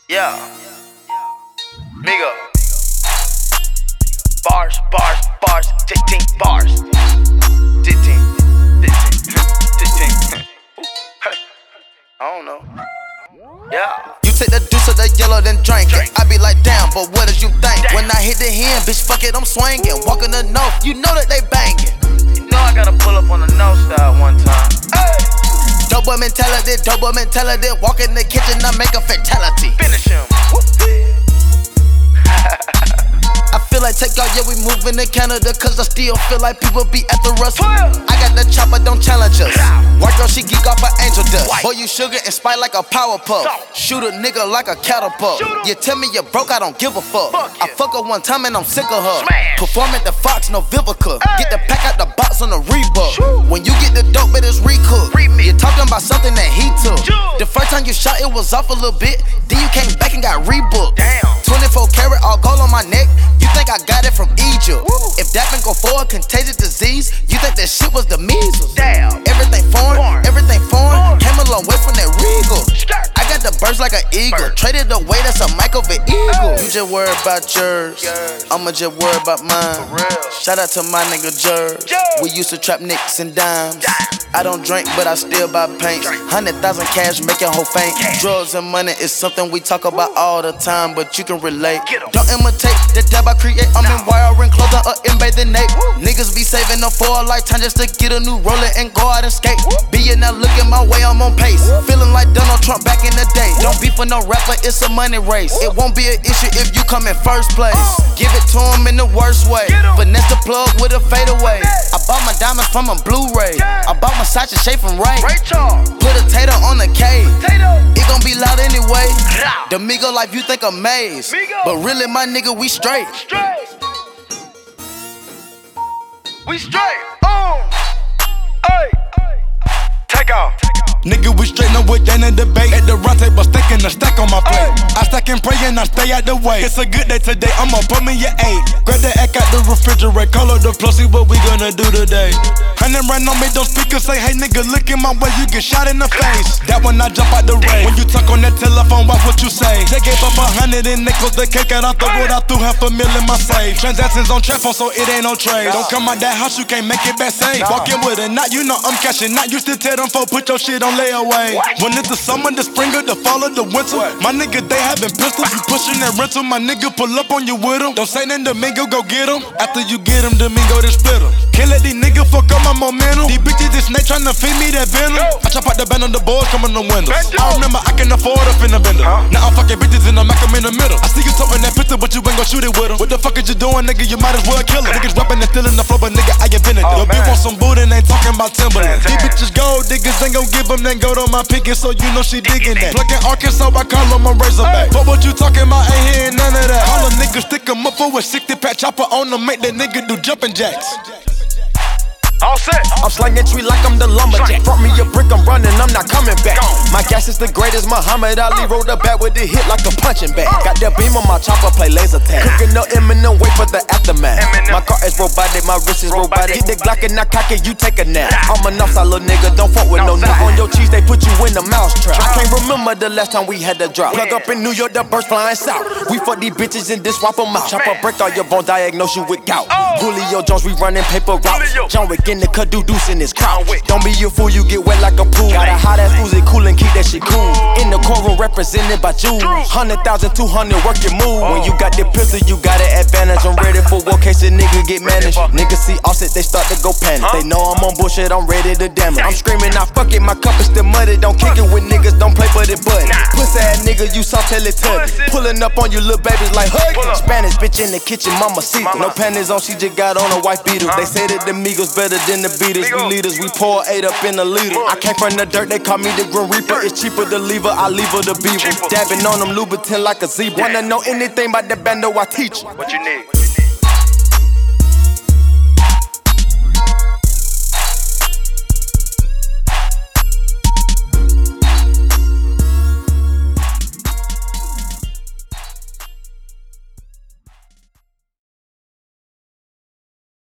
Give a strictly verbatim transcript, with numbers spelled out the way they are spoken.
Yeah. Migo. Bars, bars, bars, fifteen bars. fifteen, fifteen, fifteen. I don't know. Yeah. You take the deuce of the yellow, then drink it. I be like, damn, but what did you think? Damn. When I hit the hand, bitch, fuck it, I'm swinging. Walking the north, you know that they banging. You know I gotta pull up on the no side one time. Hey. Dope boy mentality, dope boy mentality. Walk in the kitchen, I make a fatality. Finish him. I feel like take out, yeah, we moving to Canada. Cause I still feel like people be after us. I got the chopper, don't challenge us. White girl, she geek off her angel dust. Boy, you sugar and spite like a power puff. Shoot a nigga like a catapult. You tell me you're broke, I don't give a fuck. I fuck her one time and I'm sick of her. Perform at the Fox, no Vivica. Get the pack out the box on the Reebok. When you get the dope, it is recooked. You're talking about something that he took. The first time you shot, it was off a little bit. Then you came back and got rebooked. twenty-four karat, all gold on my neck. You think I got it from Egypt? Woo. If that been go for a contagious disease, you think that shit was the measles? Damn. Everything foreign, foreign. everything foreign. foreign. Came a long way from that Regal. Skirt. I got the birds like an eagle. Bird. Traded away, that's a Michael V. Eagle. Hey. You just worry about yours. Yours. I'ma just worry about mine. For real. Shout out to my nigga Jers. Jers. We used to trap nicks and dimes. Dimes. I don't drink, but I still buy paints. Hundred thousand cash, make your whole faint. Cash. Drugs and money is something we talk about all the time, but you can relate. Get 'em. Don't imitate the dab I create. I'm No. in wiring, clothing, or in bathing Nate. Niggas be saving up for a lifetime just to get a new roller and go out and skate. Being now looking my way, I'm on pace. Feeling like Donald Trump back in the day. Don't be for no rapper, it's a money race. It won't be an issue if you come in first place. Give it to him in the worst way. Finesse the plug with a fadeaway. I bought my diamonds from a Blu-ray. I bought my Sacha shade from Ray. Ray Charles. Put a tater on the K. Tato. It gon' be loud anyway. Loud. The Migo life, you think amazed. Migo. But really, my nigga, we straight. Straight. We straight. Oh. Hey. Take off. Nigga, we straight, no it ain't a debate. At the round table, stacking a stack on my plate. I stack and pray and I stay out the way. It's a good day today, I'ma put me your eight. Grab the egg out the refrigerator, call up the plug, see what we gonna do today. And then right on me, those speakers say, hey nigga, look in my way, you get shot in the face. That when I jump out the rain. When you talk on that telephone, watch what you say. They gave up a hundred in nickels, the cake out off the road, I threw half a mil in my safe. Transactions on trap phone, so it ain't no trade. Don't come out that house, you can't make it back safe. Walk in with a knot, you know I'm cashing. Not used to tell them folks, put your shit on layaway. When it's the summer, the spring, or the fall, or the winter, my nigga, they having pistols. You pushing that rental, my nigga, pull up on you with them. Don't say nothing, Domingo, go get them. After you get them, Domingo, then split them. Can't let these niggas fuck up my momentum. These bitches, this snake tryna feed me that venom. I chop out the band on the boards, come on the windows. I remember I can afford a finna bender. Now I'm fucking bitches and I'm Mac 'em in the middle. I see you toting that pistol, but you ain't gon' shoot it with them. What the fuck is you doing, nigga? You might as well kill him. Niggas rapping and stealing the flow, but nigga, I invented it. Yo, bitch want some booty and ain't talking about Timberland. These bitches gold diggers ain't gon' give them, then go to my picket, so you know she digging that. Plugging Arkansas, I call them a Razorback. But what you talking about, ain't hearing none of that. All the niggas stick 'em up for a sixty pack chopper on them, make that nigga do jumping jacks. All set. I'm slanging tree like I'm the lumberjack. Brought me a brick, I'm running, I'm not coming back. My gas is the greatest, Muhammad Ali rolled up back with the hit like a punching bag. Got that beam on my chopper, play laser tag. Cooking up Eminem, wait for the aftermath. My car is robotic, my wrist is robotic. Hit the Glock and I cock it, you take a nap. I'm a northside little nigga, don't fuck with no nigga. On your cheese, they put you in the mousetrap. I can't remember the last time we had to drop. Plug up in New York, the birds flying south. We fuck these bitches and this swap them out. Chop a break all your bone, diagnose you with gout. Julio Jones, we running paper routes. John Wick in the cut, do deuce in this crowd. Don't be a fool, you get wet like a pool. Got a hot ass Uzi, cool and keep that shit cool. In the courtroom, represented by Jews. Hundred thousand, two hundred, work your move. When you got the pistol, you got an advantage. I'm ready for war case a nigga get managed. Niggas see Offset, they start to go panic. They know I'm on bullshit, I'm ready to damage. I'm screaming, I fuck it, my cup is still muddy. Don't kick it with niggas, don't play for the buddy. Pussy ass nigga, you saw tell it tubby. Pulling up on you little babies like hug. Spanish bitch in the kitchen, mama see. No panties on, she just got on a white beater. They say that the Migos better than the Beatles. We leaders, we pour eight up in a liter. I came from the dirt, they call me the Grim Reaper. It's cheaper to leave her, I leave her the beaver. Dabbing on them Louboutin like a zebra. Wanna know anything about the bando, I teach you. What you need?